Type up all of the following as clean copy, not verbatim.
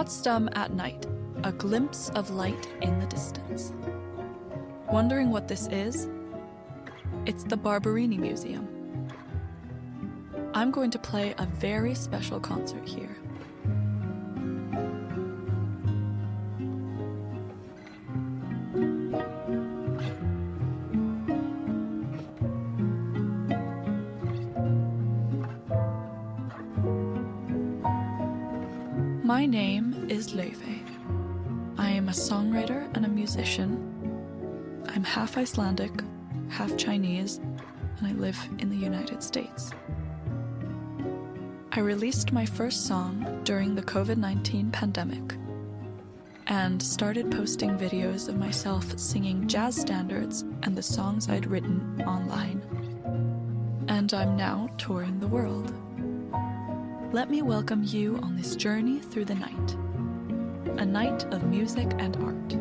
Potsdam at night, a glimpse of light in the distance. Wondering what this is? It's the Barberini Museum. I'm going to play a very special concert here. My name is Löwe. I am a songwriter and a musician. I'm half Icelandic, half Chinese, and I live in the United States. I released my first song during the COVID-19 pandemic and started posting videos of myself singing jazz standards and the songs I'd written online. And I'm now touring the world. Let me welcome you on this journey through the night. A night of music and art.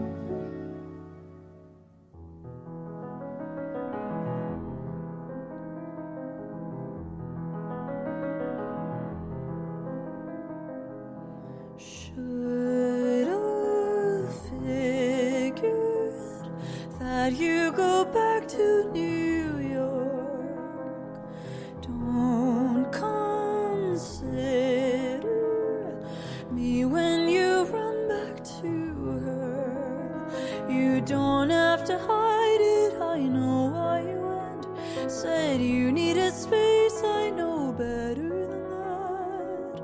Should have figured that you go back to New York. Don't consider me when you run back to her. You don't have to hide it, I know why you went. Said you needed space, I know better than that.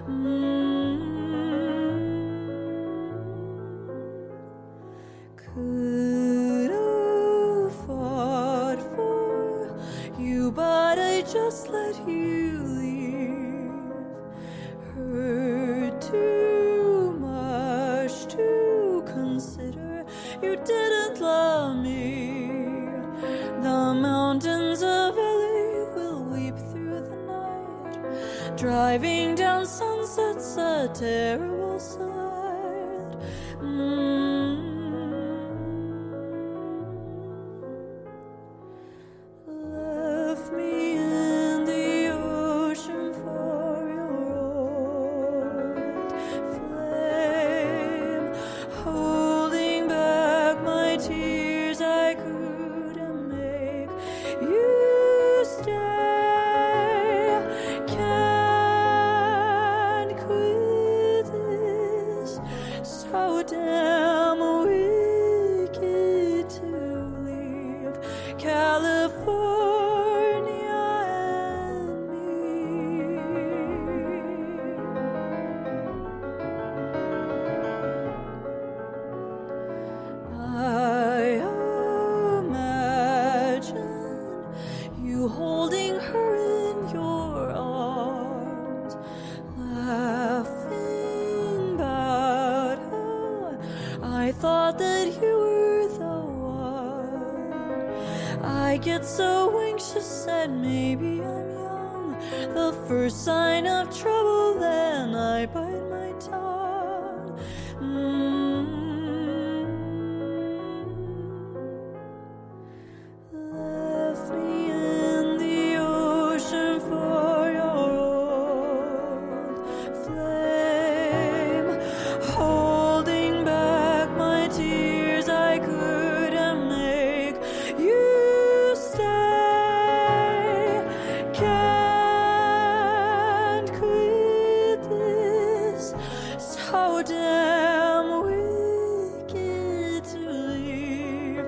Could have fought for you, but I just let you leave. Heard too much to consider. You didn't love me. The mountains of LA will weep through the night. Driving down Sunset's a terrible sight. Left me in the ocean for your old flame, holding back my tears. I couldn't make you stay. Can't quit this. So damn wicked to leave California and me. I imagine you holding her in your arms, laughing about how I thought that you were the one. I get so anxious and maybe I'm young. The first sign of trouble, then I bite my tongue. Left me in the ocean for your old flame, holding back my tears. I couldn't make you stay. Can't quit this. So damn wicked to leave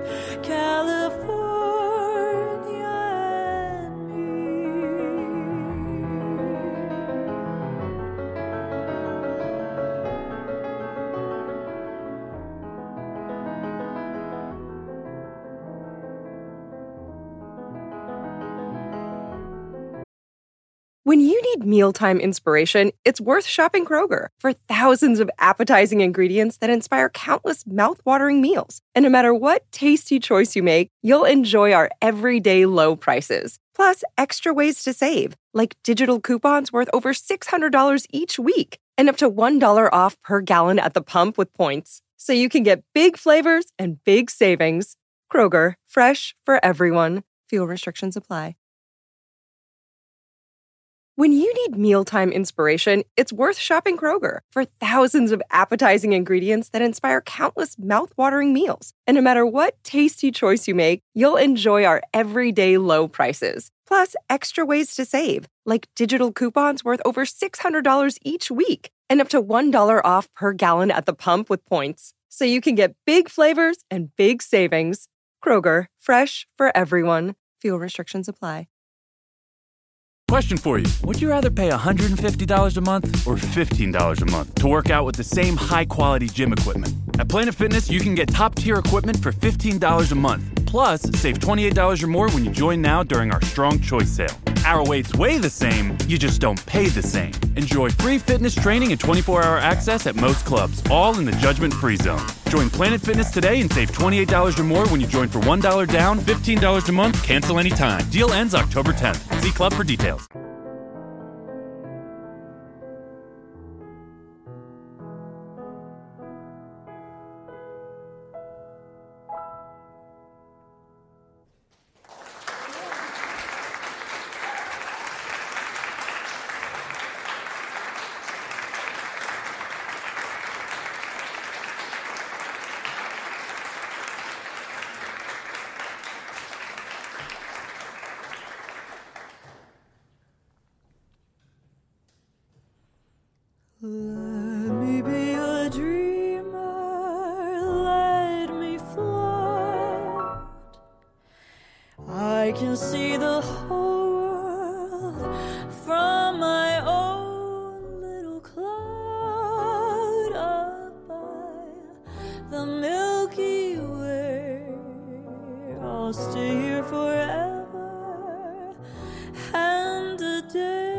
California and me. When you need mealtime inspiration, it's worth shopping Kroger for thousands of appetizing ingredients that inspire countless mouth-watering meals. And no matter what tasty choice you make, you'll enjoy our everyday low prices. Plus, extra ways to save, like digital coupons worth over $600 each week and up to $1 off per gallon at the pump with points. So you can get big flavors and big savings. Kroger, fresh for everyone. Fuel restrictions apply. When you need mealtime inspiration, it's worth shopping Kroger for thousands of appetizing ingredients that inspire countless mouth-watering meals. And no matter what tasty choice you make, you'll enjoy our everyday low prices. Plus, extra ways to save, like digital coupons worth over $600 each week and up to $1 off per gallon at the pump with points. So you can get big flavors and big savings. Kroger, fresh for everyone. Fuel restrictions apply. Question for you. Would you rather pay $150 a month or $15 a month to work out with the same high-quality gym equipment? At Planet Fitness, you can get top-tier equipment for $15 a month. Plus, save $28 or more when you join now during our Strong Choice sale. Our weights weigh the same, you just don't pay the same. Enjoy free fitness training and 24-hour access at most clubs, all in the judgment-free zone. Join Planet Fitness today and save $28 or more when you join for $1 down, $15 a month, cancel anytime. Deal ends October 10th. See club for details. Let me be a dreamer, let me float. I can see the whole world from my own little cloud up by the Milky Way. I'll stay here forever and a day.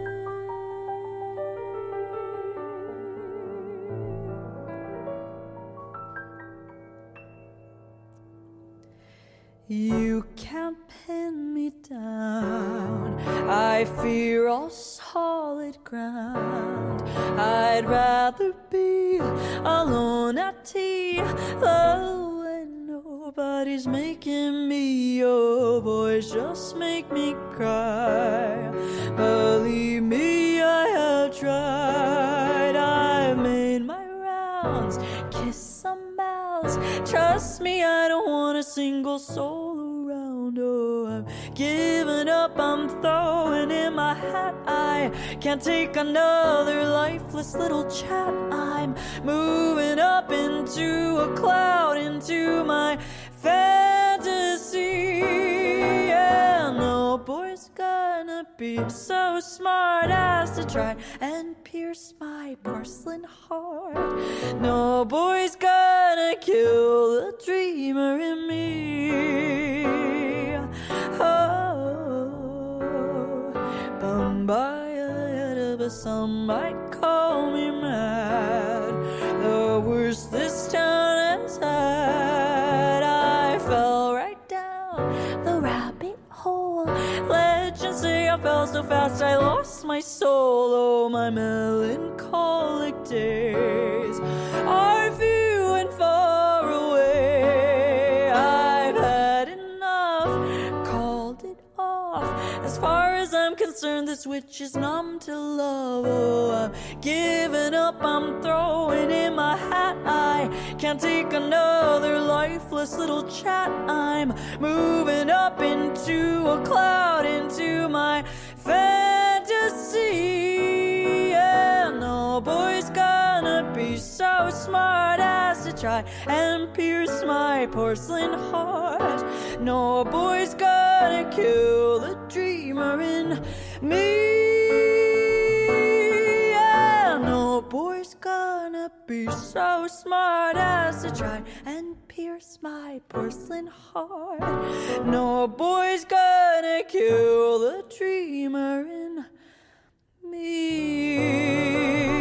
You can't pin me down. I fear all solid ground. I'd rather be alone at tea, oh, and nobody's making me. Oh, boys just make me cry. Believe me, I have tried. I've made my rounds, kissed some mouths. Trust me, I don't want a single soul around. Oh, I'm giving up, I'm throwing in my hat. I can't take another lifeless little chat. I'm moving up into a cloud, into my fantasy. Yeah, no boy's gonna be so smart as to try and pierce my porcelain heart. No boy's gonna kill the dreamer in me. Oh, Bombaya, but some might call me mad. The worst this town has had. I fell right down the rabbit hole. Legends say I fell so fast I lost my soul. Oh, my melancholic days are few and far away. I've had enough, called it off. As far as I'm concerned, this witch is numb to love. Oh, I'm giving up, I'm throwing in my hat. I can't take another lifeless little chat. I'm moving up into a cloud, into my fantasy. Yeah, no boy's gonna be so smart as to try and pierce my porcelain heart. No boy's gonna kill the dreamer in me. Yeah, no boy's gonna be so smart as to try and pierce my porcelain heart. No boy's gonna kill the dreamer in me.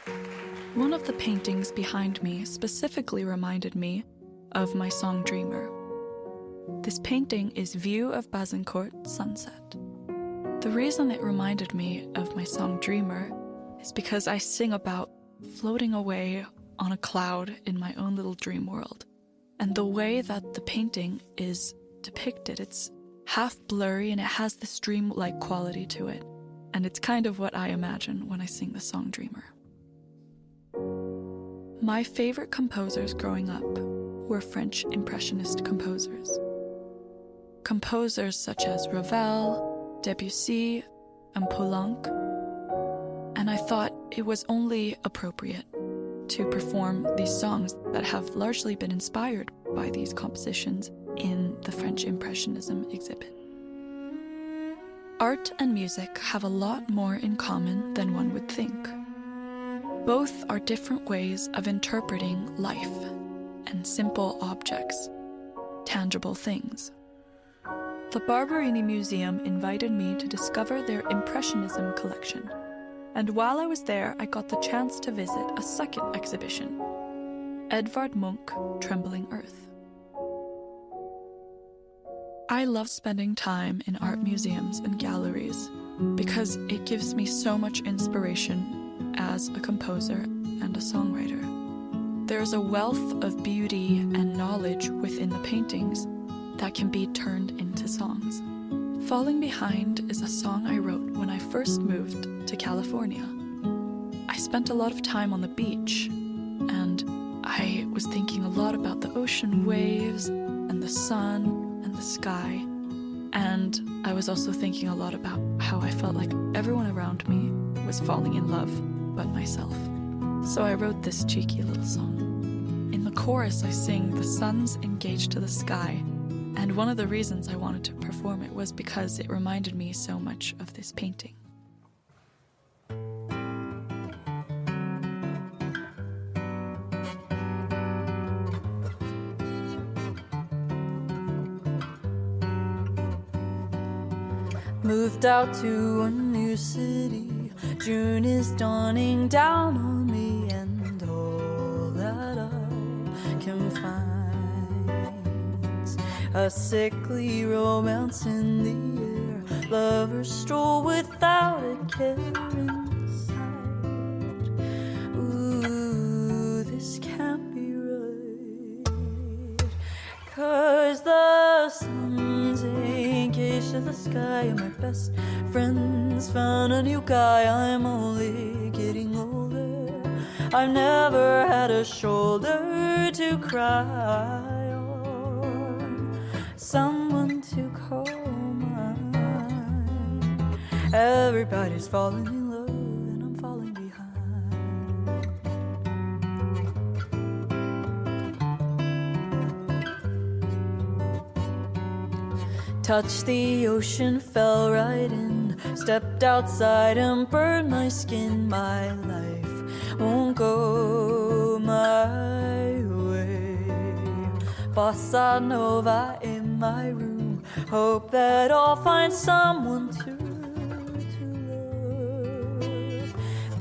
One of the paintings behind me specifically reminded me of my song Dreamer. This painting is View of Bazincourt Sunset. The reason it reminded me of my song Dreamer is because I sing about floating away on a cloud in my own little dream world. And the way that the painting is depicted, it's half blurry and it has this dream-like quality to it. And it's kind of what I imagine when I sing the song Dreamer. My favorite composers growing up were French Impressionist composers. Composers such as Ravel, Debussy, and Poulenc. And I thought it was only appropriate to perform these songs that have largely been inspired by these compositions in the French Impressionism exhibit. Art and music have a lot more in common than one would think. Both are different ways of interpreting life and simple objects, tangible things. The Barberini Museum invited me to discover their Impressionism collection, and while I was there, I got the chance to visit a second exhibition, Edvard Munch, Trembling Earth. I love spending time in art museums and galleries because it gives me so much inspiration as a composer and a songwriter. There's a wealth of beauty and knowledge within the paintings that can be turned into songs. Falling Behind is a song I wrote when I first moved to California. I spent a lot of time on the beach, and I was thinking a lot about the ocean waves and the sun and the sky, and I was also thinking a lot about how I felt like everyone around me was falling in love but myself. So I wrote this cheeky little song. In the chorus I sing, "The sun's engaged to the sky," and one of the reasons I wanted to perform it was because it reminded me so much of this painting. Moved out to a new city, June is dawning down on me, and all that I can find's a sickly romance in the air. Lovers stroll without a care in sight. Ooh, this can't be right, 'cause the sun's engaged to the sky, and my best friend's found a new guy. I'm only getting older, I've never had a shoulder to cry on, someone to call mine. Everybody's falling in love and I'm falling behind. Touched the ocean, fell right in, stepped outside and burned my skin. My life won't go my way. Bossa Nova in my room, hope that I'll find someone to love.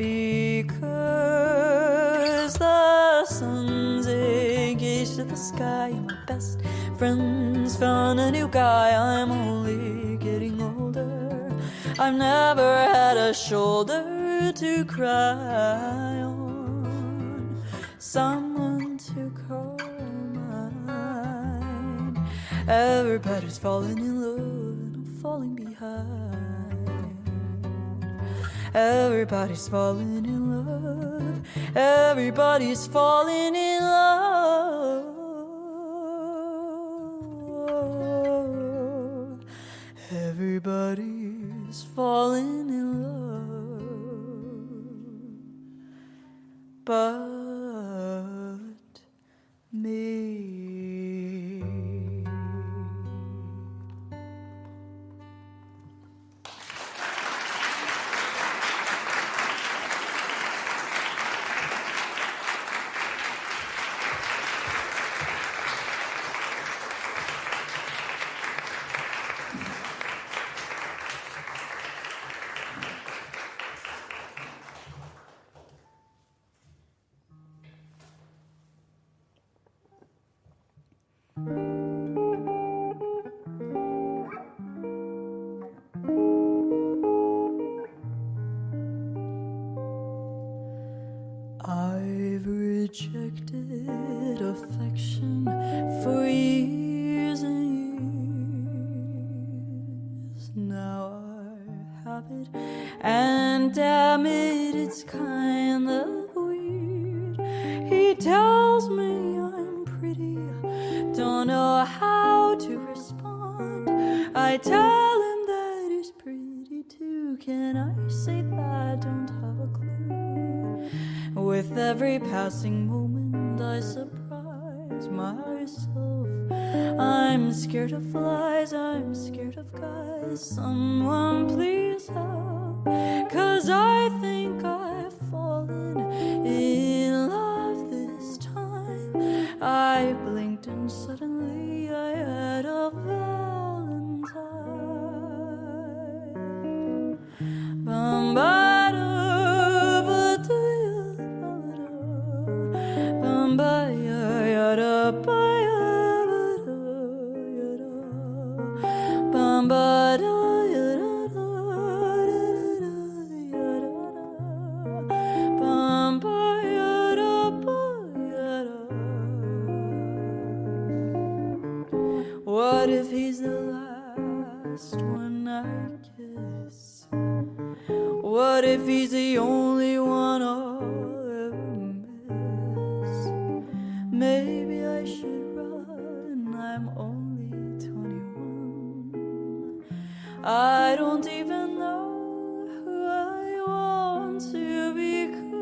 Because the sun's engaged to the sky, and my best friends found a new guy. I'm only getting older, I've never had a shoulder to cry on, someone to call mine. Everybody's falling in love and I'm falling behind. Everybody's falling in love, everybody's falling in love. Everybody's falling in love but me. I've rejected affection for years and years. Now I have it, and damn it, it's kind of weird. He tells me I'm pretty, don't know how to respond. I tell him that he's pretty too. Can I say that? Don't have a clue. With every passing moment I surprise myself. I'm scared of flies, I'm scared of guys. Someone please help, 'cause I think I've fallen in love this time. I blinked and suddenly I had a Valentine. What if he's the last one I kiss? What if he's the only one I'll ever miss? Maybe I should run, I'm only 21. I don't even know who I want to become.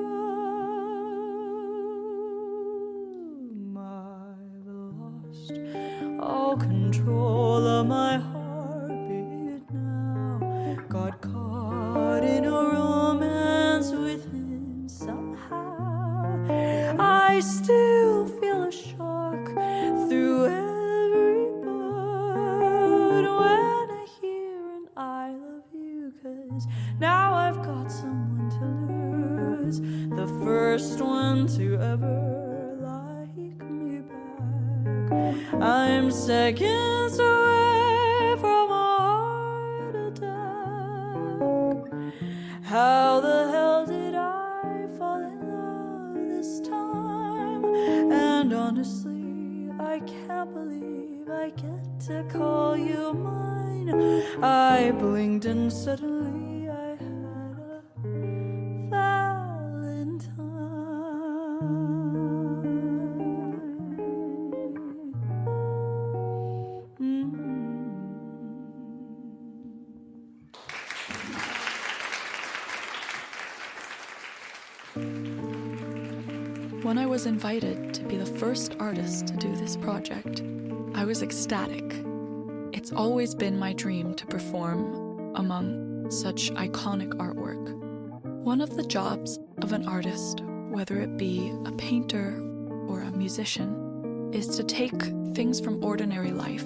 I've lost all control of my heartbeat now. Got caught in a romance with him somehow. I still feel a shock through every bone when I hear an I love you, 'cause now I've got someone to lose, the first one to ever like me back. I'm seconds away from a heart attack. How the hell did I fall in love this time? And honestly, I can't believe I get to call you mine. I blinked and suddenly I had a Valentine. When I was invited to be the first artist to do this project, I was ecstatic. It's always been my dream to perform among such iconic artwork. One of the jobs of an artist, whether it be a painter or a musician, is to take things from ordinary life,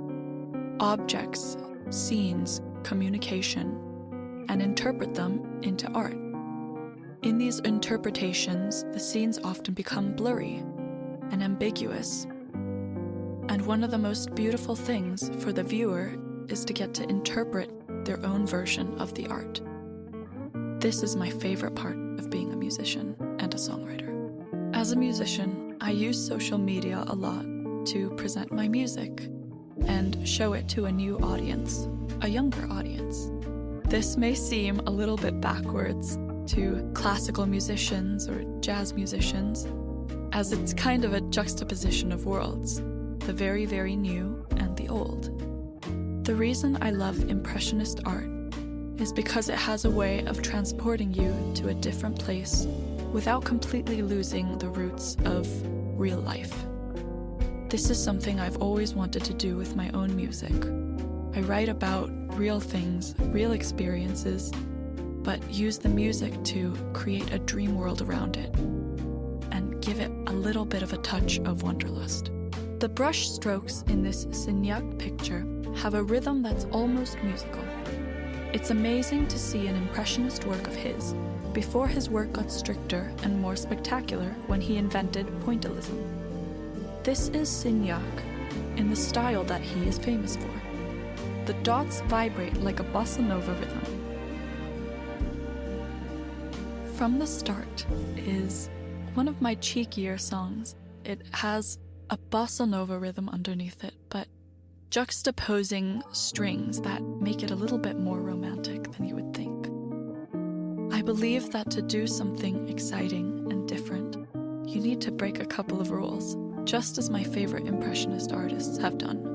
objects, scenes, communication, and interpret them into art. In these interpretations, the scenes often become blurry and ambiguous. And one of the most beautiful things for the viewer is to get to interpret their own version of the art. This is my favorite part of being a musician and a songwriter. As a musician, I use social media a lot to present my music and show it to a new audience, a younger audience. This may seem a little bit backwards to classical musicians or jazz musicians, as it's kind of a juxtaposition of worlds, the very, very new and the old. The reason I love Impressionist art is because it has a way of transporting you to a different place without completely losing the roots of real life. This is something I've always wanted to do with my own music. I write about real things, real experiences, but use the music to create a dream world around it and give it a little bit of a touch of wanderlust. The brush strokes in this Signac picture have a rhythm that's almost musical. It's amazing to see an Impressionist work of his before his work got stricter and more spectacular when he invented pointillism. This is Signac in the style that he is famous for. The dots vibrate like a bossa nova rhythm. From the start is one of my cheekier songs. It has a bossa nova rhythm underneath it, but juxtaposing strings that make it a little bit more romantic than you would think. I believe that to do something exciting and different, you need to break a couple of rules, just as my favorite Impressionist artists have done.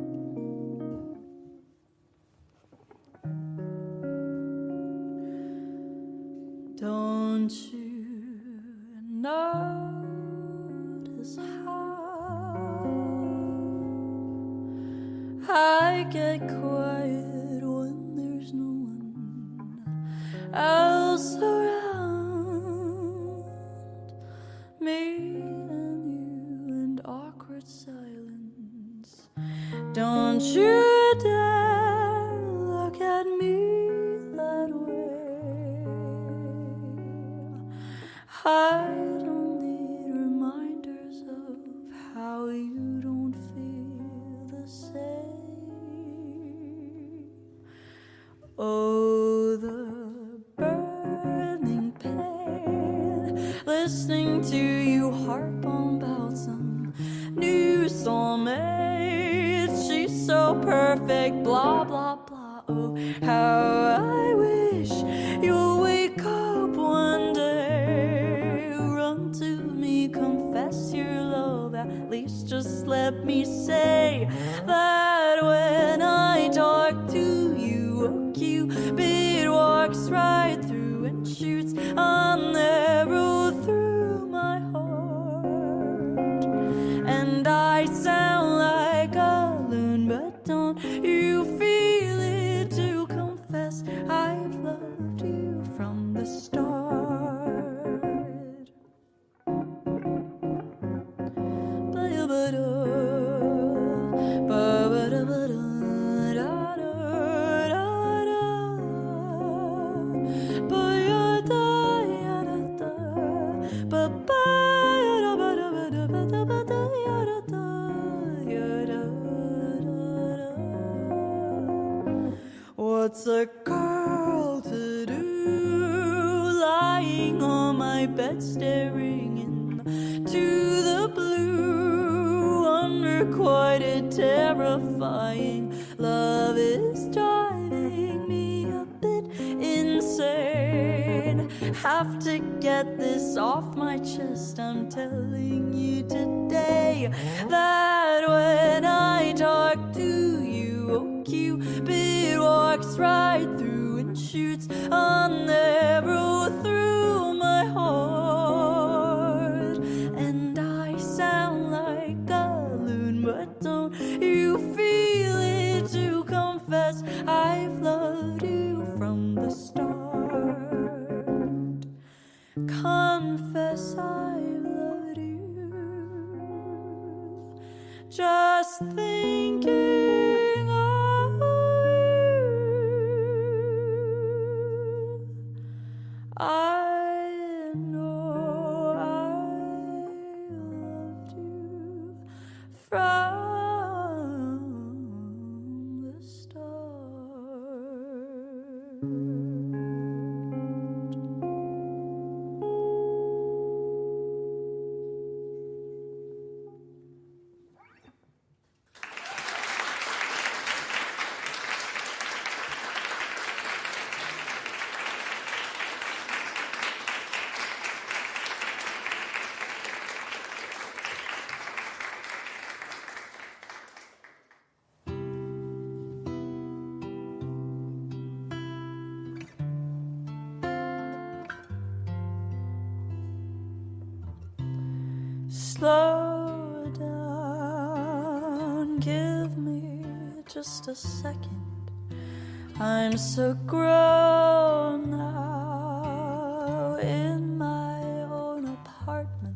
Don't you notice how I get quiet when there's no one else around? Me and you and awkward silence. Don't you dare look at me that way. I don't need reminders of how you don't feel the same. Oh, the burning pain, listening to you harp on about some new soulmate. She's so perfect, blah, blah, blah. Oh, how I wish you'll wake up one day, run to me, confess your love. At least just let me say that when I talk to you, oh, Cupid walks right through and shoots an arrow through my heart. And I sound like a loon, but don't you feel it to confess I've loved you from the start. What's a girl to do, lying on my bed, staring into the blue, unrequited, terrifying. Love is driving me a bit insane. Have to get this off my chest. I'm telling you today that when I talk to you, oh, Cupid walks right through and shoots an arrow through my heart. And I sound like a loon, but don't you feel it to confess I've loved you from the start. Confess I've loved you. Just thinking of you, I know I loved you from the start. Slow down, give me just a second. I'm so grown now in my own apartment,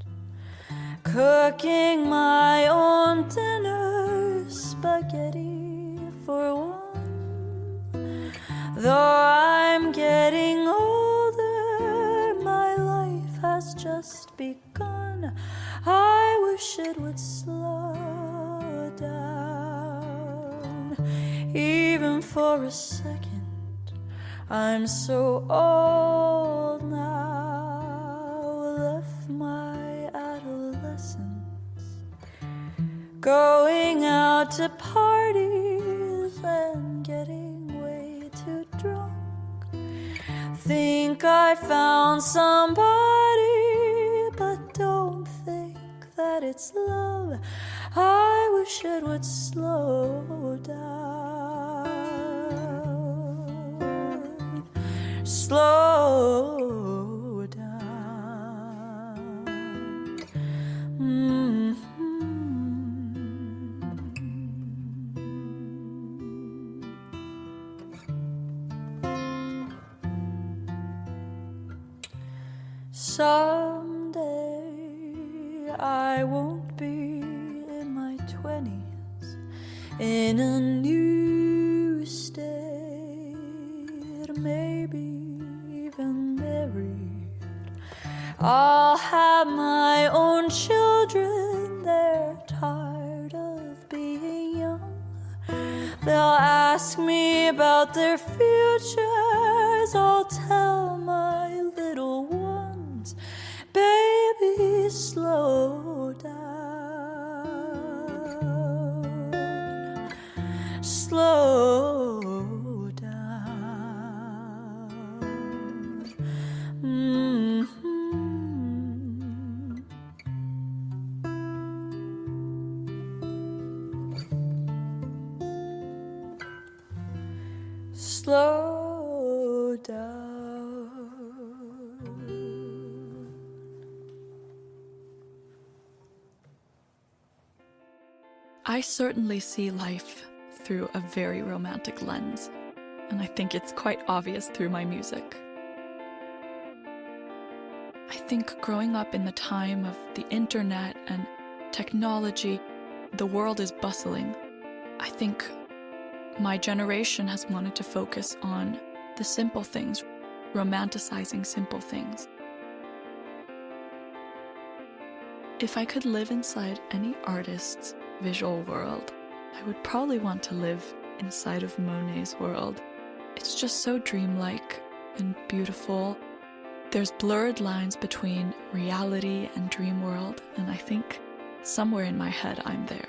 cooking my own dinner, spaghetti for one. Though I'm getting older, my life has just begun. I wish it would slow down, even for a second. I'm so old now, left out to parties and getting way too drunk. Think I found somebody, but don't think that it's love. I wish it would slow down. Slow down. Someday I won't be in my 20s, in a new state, maybe even married. I'll have my own children, they're tired of being young. They'll ask me about their futures, I'll tell my little ones, baby, slow down, slow down. Slow down. I certainly see life through a very romantic lens, and I think it's quite obvious through my music. I think growing up in the time of the internet and technology, the world is bustling. I think my generation has wanted to focus on the simple things, romanticizing simple things. If I could live inside any artist's visual world, I would probably want to live inside of Monet's world. It's just so dreamlike and beautiful. There's blurred lines between reality and dream world, and I think somewhere in my head I'm there.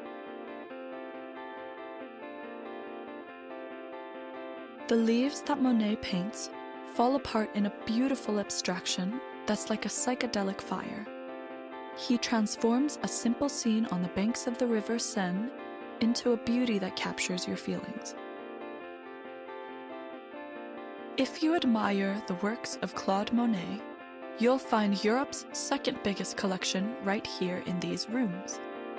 The leaves that Monet paints fall apart in a beautiful abstraction that's like a psychedelic fire. He transforms a simple scene on the banks of the river Seine into a beauty that captures your feelings. If you admire the works of Claude Monet, you'll find Europe's second biggest collection right here in these rooms.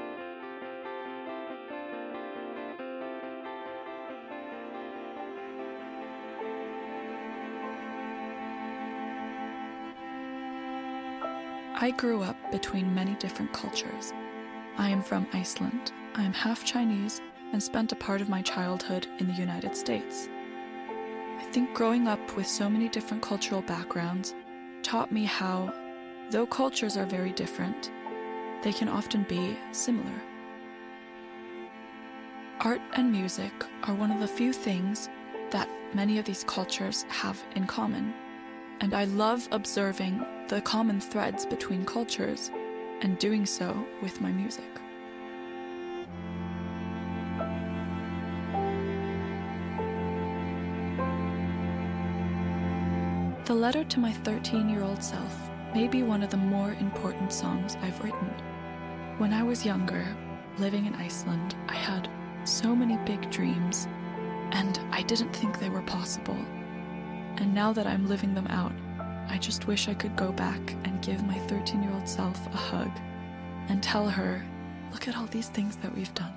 I grew up between many different cultures. I am from Iceland. I am half Chinese and spent a part of my childhood in the United States. I think growing up with so many different cultural backgrounds taught me how, though cultures are very different, they can often be similar. Art and music are one of the few things that many of these cultures have in common, and I love observing the common threads between cultures and doing so with my music. The letter to my 13-year-old self may be one of the more important songs I've written. When I was younger, living in Iceland, I had so many big dreams, and I didn't think they were possible. And now that I'm living them out, I just wish I could go back and give my 13-year-old self a hug and tell her, look at all these things that we've done.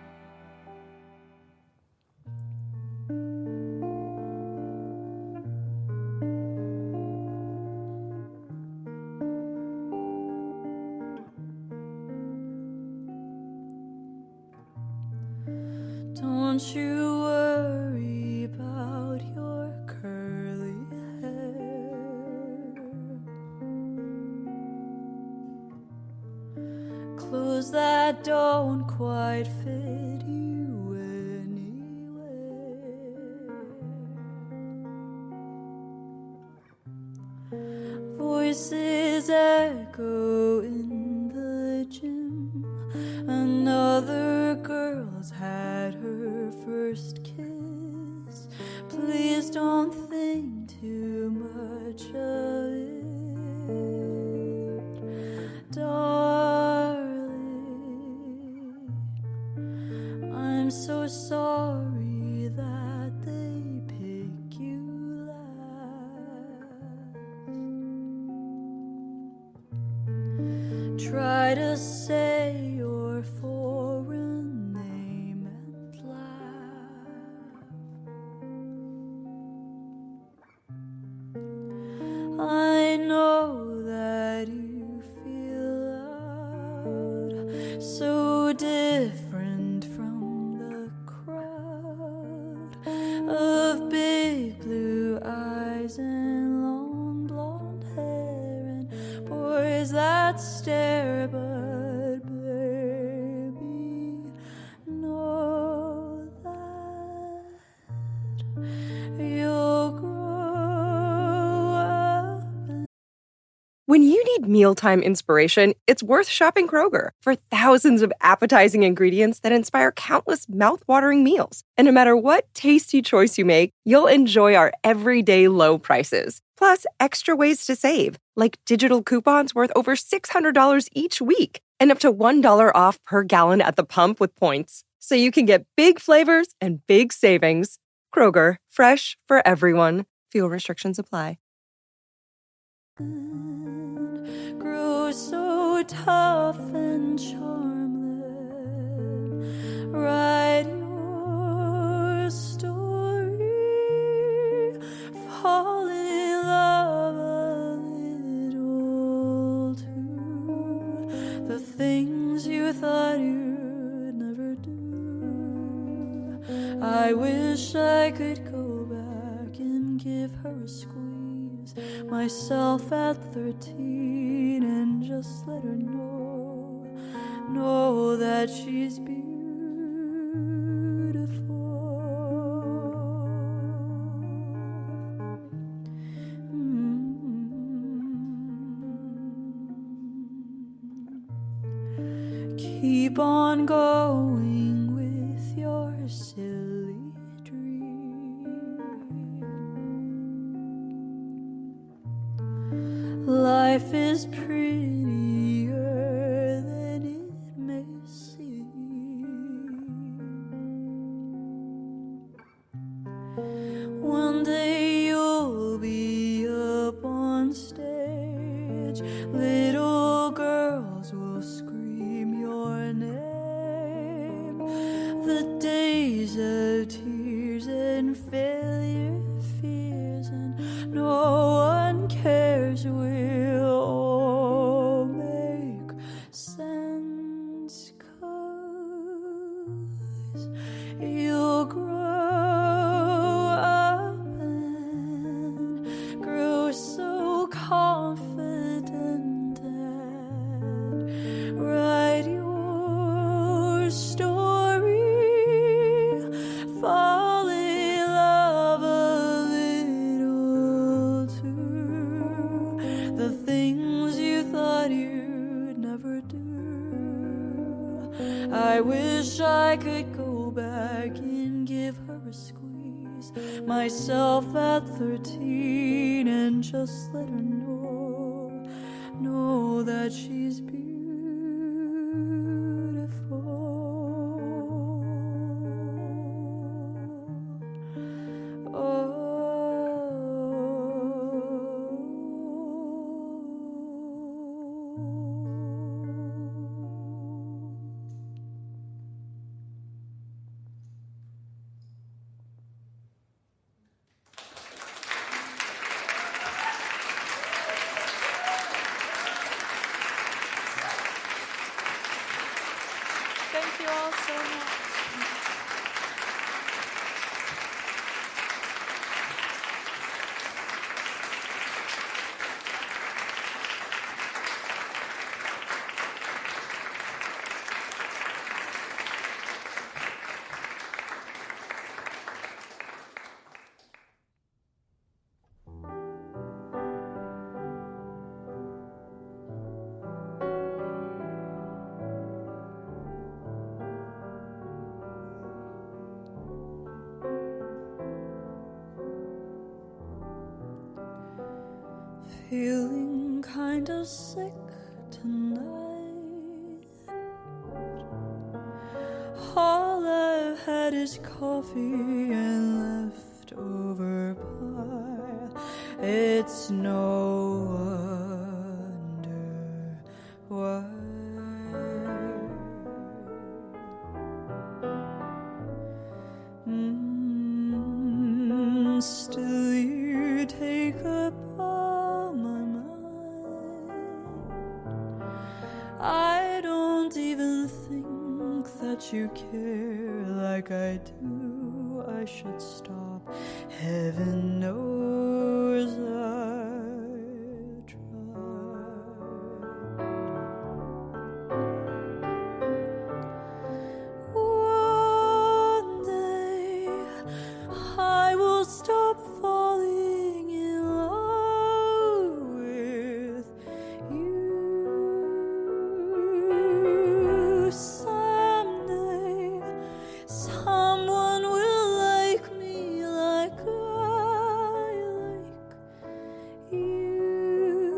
Don't you worry about your curly hair. Clothes that don't quite fit you anywhere. Voices echo in the gym. Another girl girl's had her first kiss. Please don't think too much of it, darling. I'm so sorry that they pick you last. Try to say your foreign name and laugh. I know that you feel out, so different from the crowd of big blue eyes and long blonde hair and boys that stare, but baby, know that you'll grow up. When you need mealtime inspiration, it's worth shopping Kroger for thousands of appetizing ingredients that inspire countless mouth-watering meals. And no matter what tasty choice you make, you'll enjoy our everyday low prices. Plus, extra ways to save, like digital coupons worth over $600 each week and up to $1 off per gallon at the pump with points. So you can get big flavors and big savings. Kroger, fresh for everyone. Fuel restrictions apply. Grow so tough and charm them. Write your story. Fall in love a little too. The things you thought you'd never do. I wish I could go back and give her a squeeze. Myself at 13 and just let her know that she's beautiful. Keep on going with your silly dream. Life is prettier than it may seem. One day you'll be up on stage. Little girls will scream your name. The days of tears and failure, fears, and no one cares will all make sense, 'cause you'll grow up and grow so confident and write your story. Fall in love a little too. The things you thought you'd never do. I wish I could go back and give her a squeeze. Myself at 13 and just let her know that she's beautiful. feeling kind of sick tonight. All I've had is coffee and leftover pie. It's no wonder why. Still you take up all my mind. I don't even think that you care like I do. I should stop. Heaven knows I tried. One day I will stop falling in love with you. Someday someone will like me like I like you.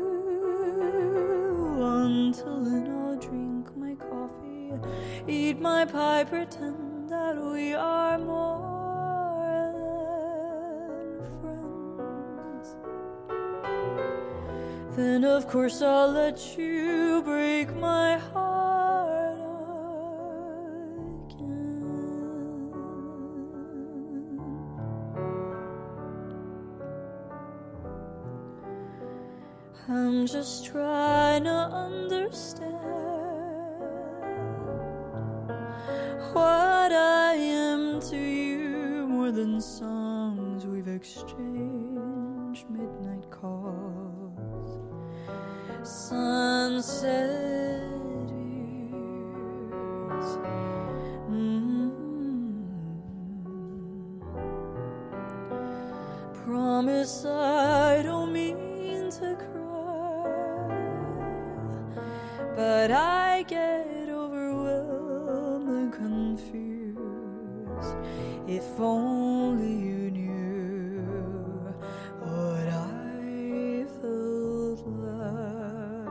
Until then I'll drink my coffee, eat my pie, pretend that we are more than friends. Then of course I'll let you break my heart again. I'm just trying to understand what I am to you, more than songs we've exchanged, midnight calls, sunset ears. Promise I don't mean to cry, but I get overwhelmed and confused. If only you knew what I felt like.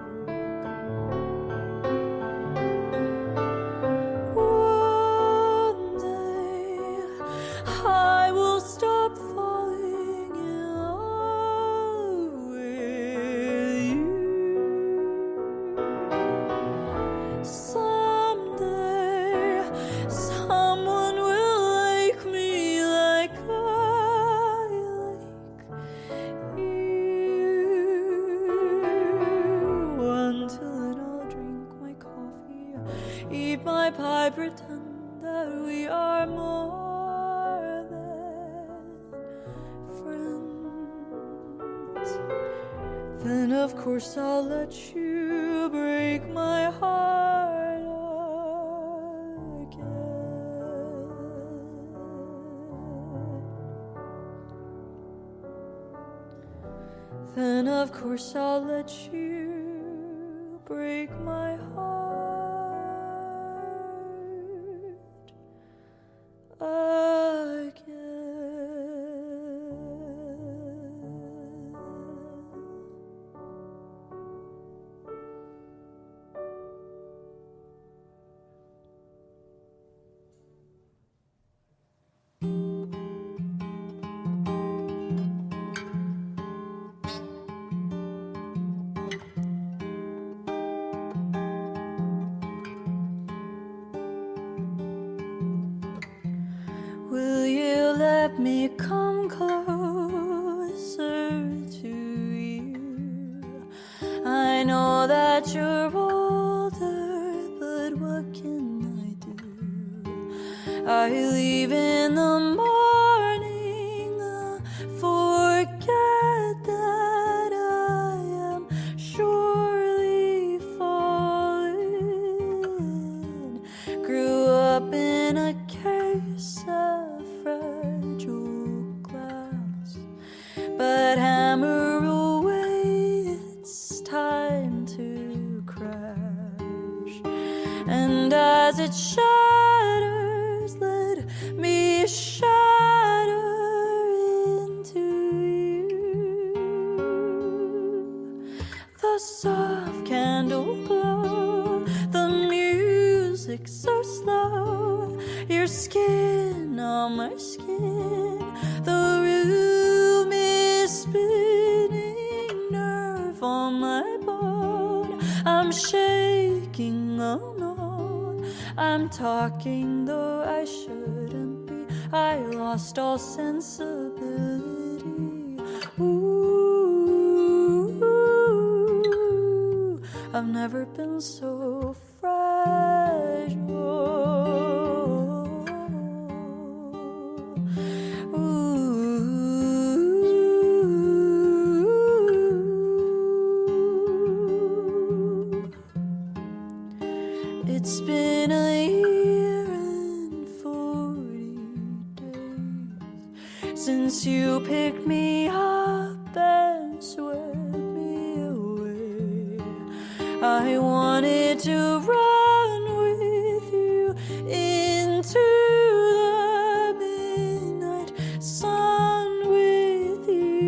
One day I will stop falling in love with you. Someday someone will like me like I like you. Until then I'll drink my coffee, eat my pie, pretend that we are more than friends. Then of course I'll let you break my heart again. Then of course I'll let you break my heart Will you let me come closer to you? I know that you're older, but what can I do? I leave in the morning, forget that I am surely falling. Grew up in a case of fragile glass, but hammer away, it's time to crash. And as it shatters, let me shatter into you. soft candle glow, the music so slow, your skin on my skin, the room is spinning, nerve on my bone, I'm shaking alone, I'm talking though I shouldn't be, I lost all sensibility. Ooh, I've never been so fragile. Ooh, it's been a year and 40 days since you picked me up and swept me away. I wanted to run with you into the midnight sun with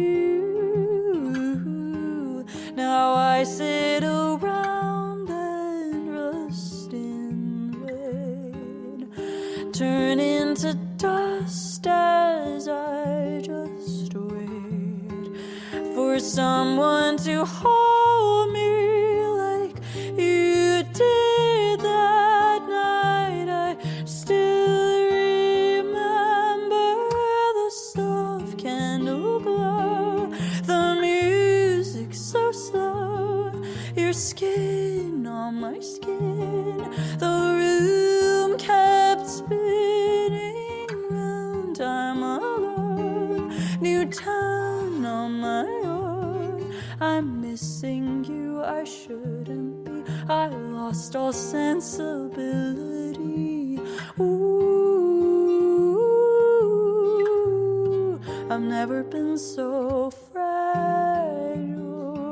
you. Now I sit around and rust in rain, turn into dust as I just wait for someone to hold me like you did that night. I still remember the soft candle glow, the music so slow, your skin on my skin, the room kept spinning round. I'm alone, new town on my own, I'm missing you, I shouldn't be, I lost all sensibility. Ooh, I've never been so fragile.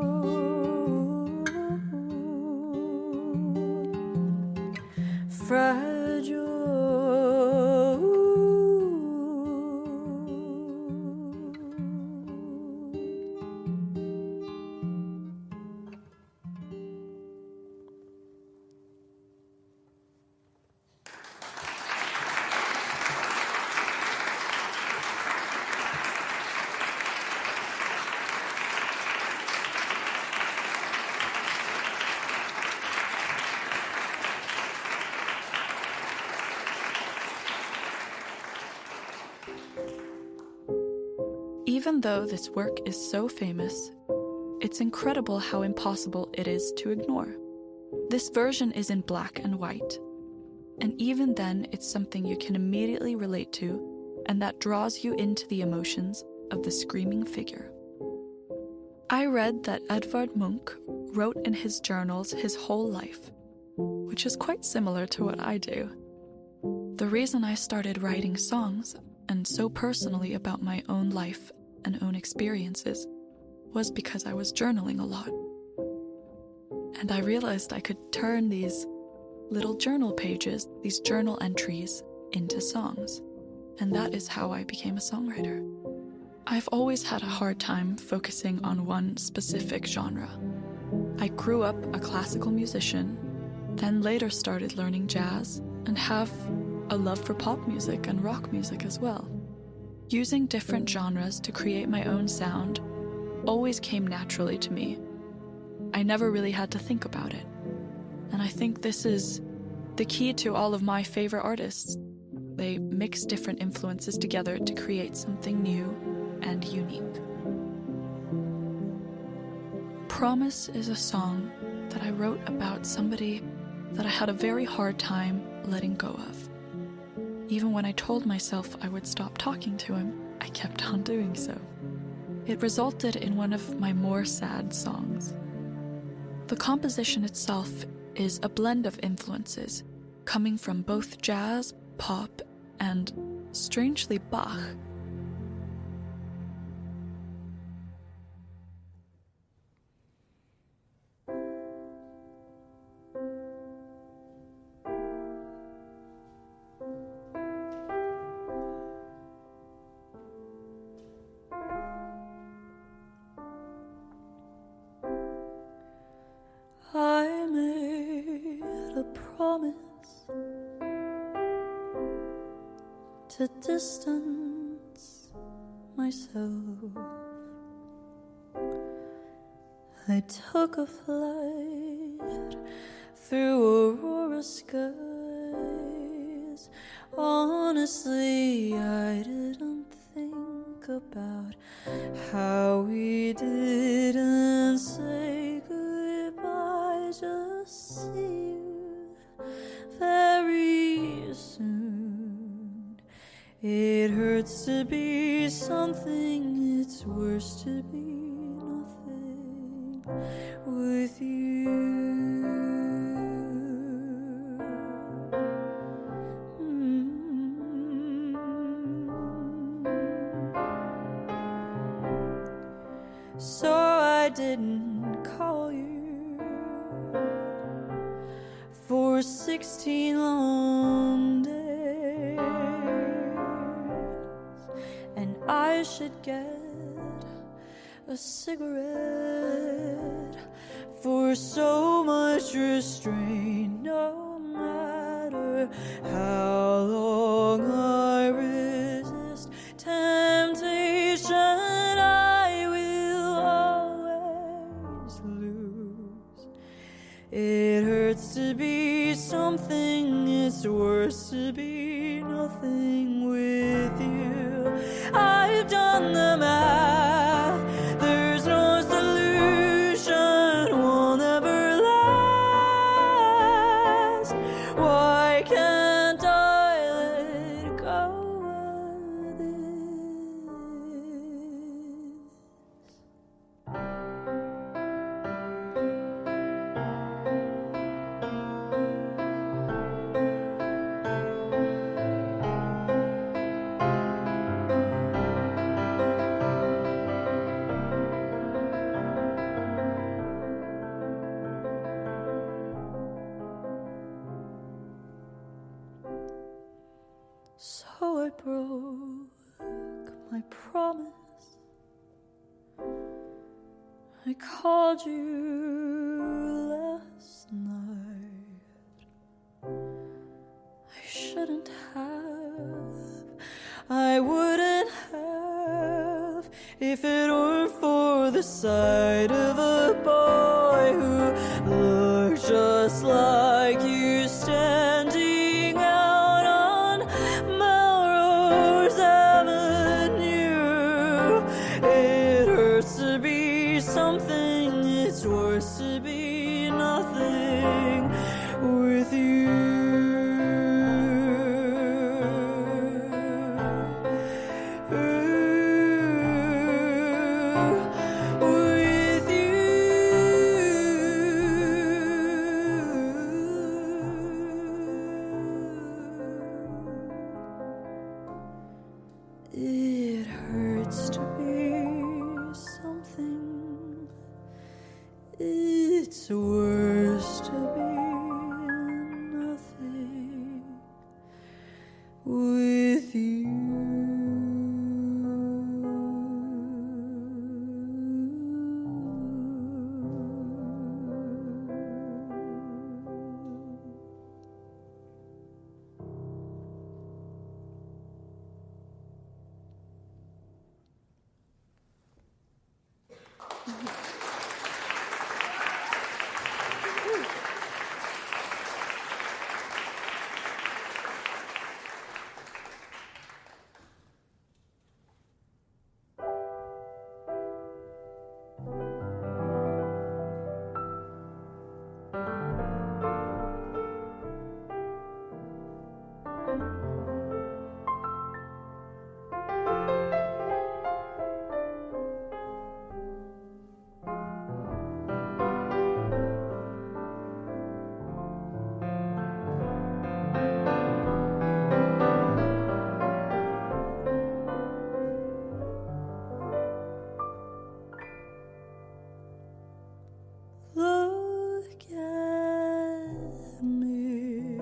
Even though this work is so famous, it's incredible how impossible it is to ignore. This version is in black and white, and even then it's something you can immediately relate to, and that draws you into the emotions of the screaming figure. I read that Edvard Munch wrote in his journals his whole life, which is quite similar to what I do. The reason I started writing songs, and so personally about my own life and own experiences, was because I was journaling a lot. And I realized I could turn these little journal pages, these journal entries, into songs. And that is how I became a songwriter. I've always had a hard time focusing on one specific genre. I grew up a classical musician, then later started learning jazz, and have a love for pop music and rock music as well. Using different genres to create my own sound always came naturally to me. I never really had to think about it. And I think this is the key to all of my favorite artists. They mix different influences together to create something new and unique. Promise is a song that I wrote about somebody that I had a very hard time letting go of. Even when I told myself I would stop talking to him, I kept on doing so. It resulted in one of my more sad songs. The composition itself is a blend of influences, coming from both jazz, pop, and, strangely, Bach. a promise to distance myself. I took a flight through aurora skies. Honestly, I didn't think about how we didn't say goodbye. Just see you very soon. It hurts to be something, it's worse to be nothing with you. So I didn't call you for 16 long days, and I should get a cigarette for so much restraint. No matter how long I resist temptation, I will always lose. It hurts to be something, it's worse to be nothing with you. I've done the math, there's no solution, will never last. Why can't I let go of this? So I broke my promise. I called you last night. I shouldn't have, I wouldn't have, if it weren't for the sight of a boy who looked just like you standing out on Melrose Avenue. It hurts to be something, it's worse to be nothing with you. With you. It hurts to be something, it's worse to be nothing with you. Look at me,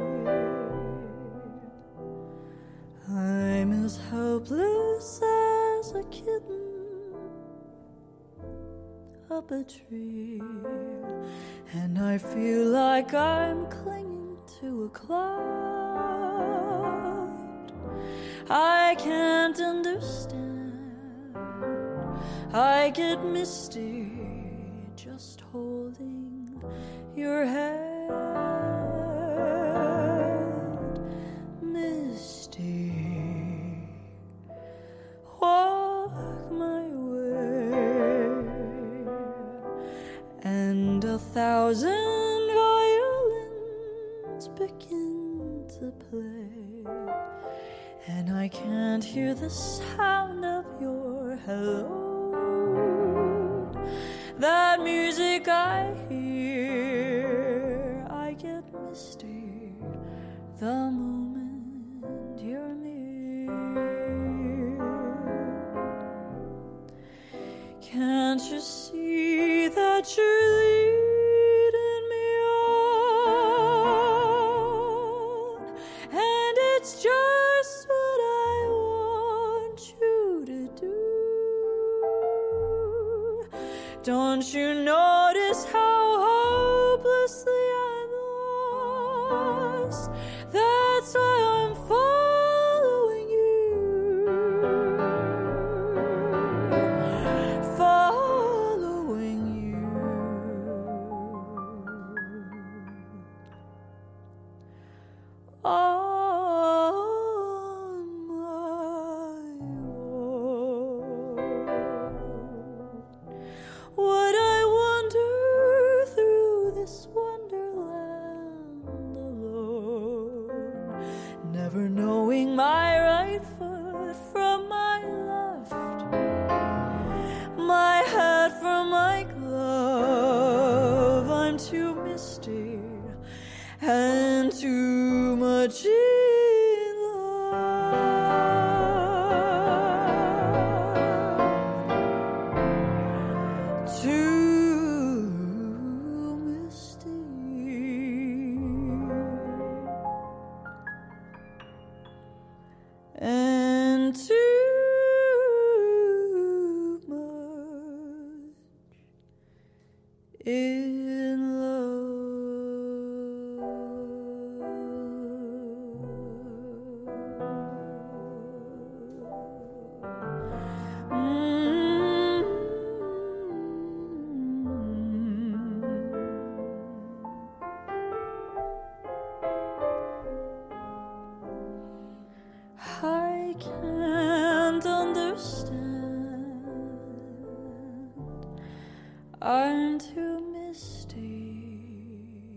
I'm as helpless as a kitten up a tree, and I feel like I'm clinging to a cloud. I can't understand. I get misty just holding your hand. Misty, walk my way, and 1,000 violins begin to play, and I can't hear the sound of your hello. That music I hear, I get misty the moment you're near. Can't you see that you're leading me on? And it's just what I want you to do. Don't you notice how hopelessly I'm lost? That's why I'm following you. Following you. On my own. Would I wander through this wonderland alone, never knowing my right foot from my left, my hat from my glove? I'm too misty and too much in love. Too misty and too much in love. I can't understand. I'm too misty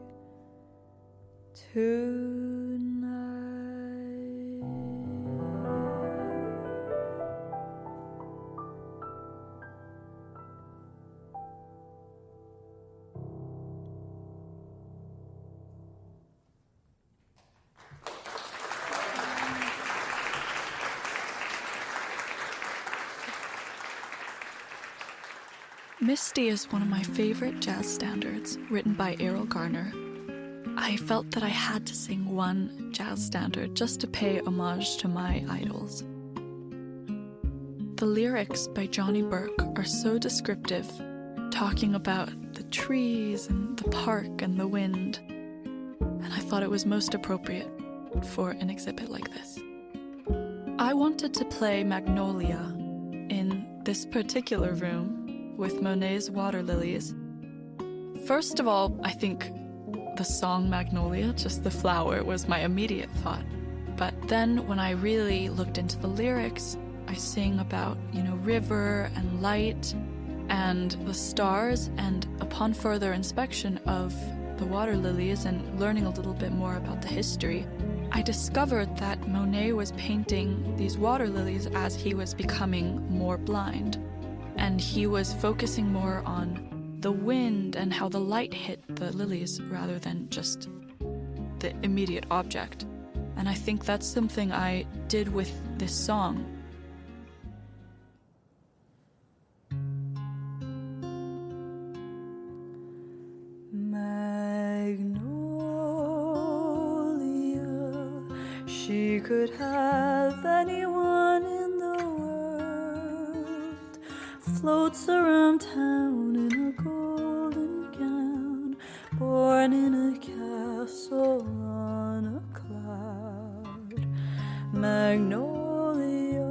Misty is one of my favorite jazz standards, written by Errol Garner. I felt that I had to sing one jazz standard just to pay homage to my idols. The lyrics by Johnny Burke are so descriptive, talking about the trees and the park and the wind, and I thought it was most appropriate for an exhibit like this. I wanted to play Magnolia in this particular room with Monet's Water Lilies. First of all, I think the song Magnolia, just the flower, was my immediate thought. But then when I really looked into the lyrics, I sing about, river and light and the stars, and upon further inspection of the water lilies and learning a little bit more about the history, I discovered that Monet was painting these water lilies as he was becoming more blind. And he was focusing more on the wind and how the light hit the lilies rather than just the immediate object. And I think that's something I did with this song. Magnolia, she could have anyone in the world. Floats around town in a golden gown, born in a castle on a cloud. Magnolia,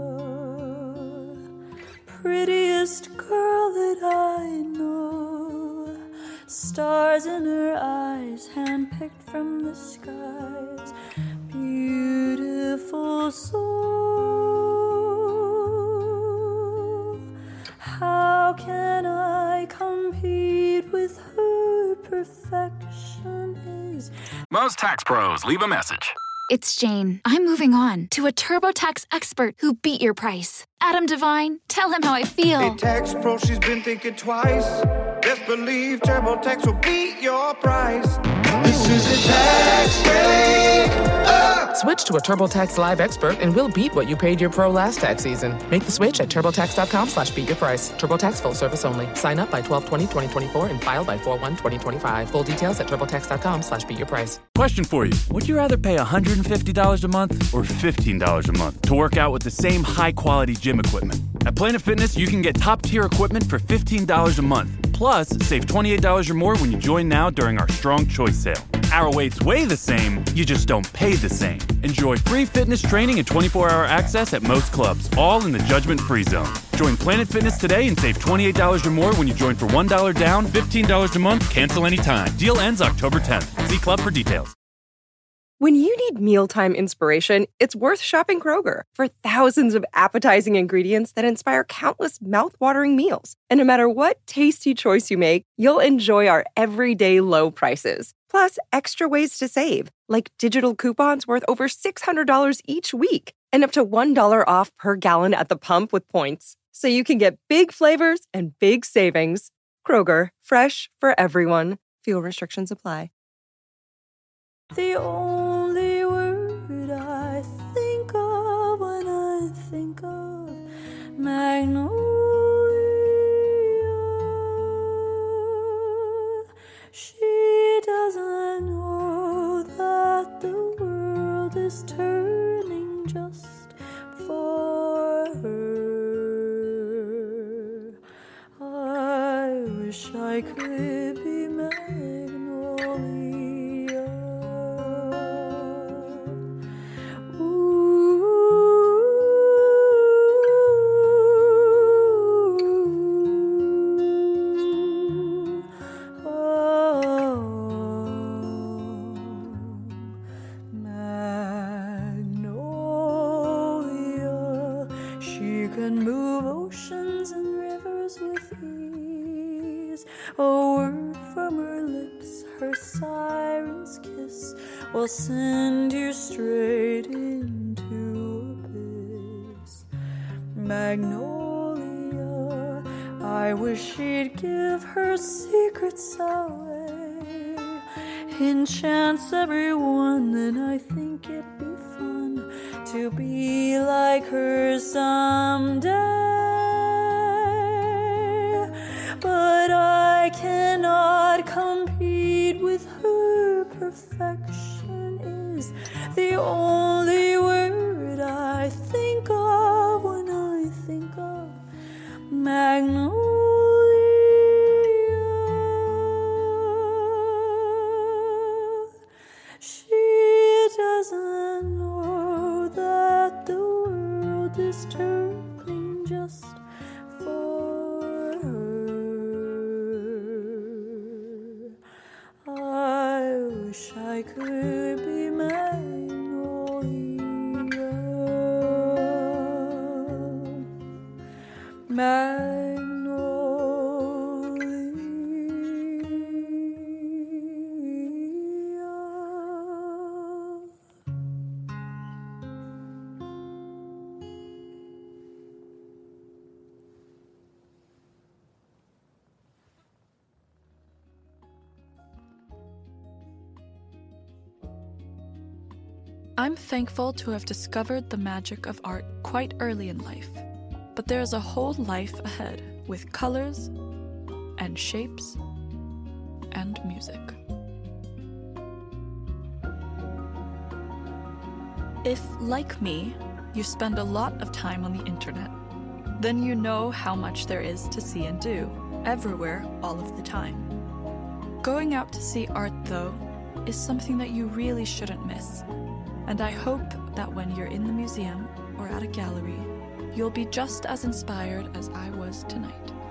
prettiest girl that I know. Stars in her eyes, handpicked from the skies. Beautiful soul. How can I compete with her? Perfection is. Most tax pros leave a message. It's Jane. I'm moving on to a TurboTax expert who beat your price. Adam Devine, tell him how I feel. Hey, tax pro, she's been thinking twice. Best believe TurboTax will beat your price. This is a tax break. Switch to a TurboTax Live expert and we'll beat what you paid your pro last tax season. Make the switch at TurboTax.com/beatyourprice. TurboTax full service only. Sign up by 12/20/2024 and file by 4/1/2025. Full details at TurboTax.com/beatyourprice. Question for you. Would you rather pay $150 a month or $15 a month to work out with the same high-quality gym equipment? At Planet Fitness, you can get top-tier equipment for $15 a month. Plus, save $28 or more when you join now during our Strong Choice sale. Our weights weigh the same, you just don't pay the same. Enjoy free fitness training and 24-hour access at most clubs, all in the judgment-free zone. Join Planet Fitness today and save $28 or more when you join for $1 down, $15 a month, cancel anytime. Deal ends October 10th. See club for details. When you need mealtime inspiration, it's worth shopping Kroger for thousands of appetizing ingredients that inspire countless mouth-watering meals. And no matter what tasty choice you make, you'll enjoy our everyday low prices. Plus, extra ways to save, like digital coupons worth over $600 each week and up to $1 off per gallon at the pump with points. So you can get big flavors and big savings. Kroger, fresh for everyone. Fuel restrictions apply. The only word I think of when I think of Magnolia. She doesn't know that the world is turning just for her. I wish I could be Magnolia. Will send you straight into abyss. Magnolia, I wish she'd give her secrets away. Enchants everyone, and I think it'd be fun to be like her someday. But I cannot compete with her perfection. The only word I think of when I think of Magnolia. She doesn't know that the world is turning just for her. I wish I could be I'm thankful to have discovered the magic of art quite early in life, but there is a whole life ahead with colors and shapes and music. If, like me, you spend a lot of time on the internet, then you know how much there is to see and do, everywhere, all of the time. Going out to see art, though, is something that you really shouldn't miss. And I hope that when you're in the museum or at a gallery, you'll be just as inspired as I was tonight.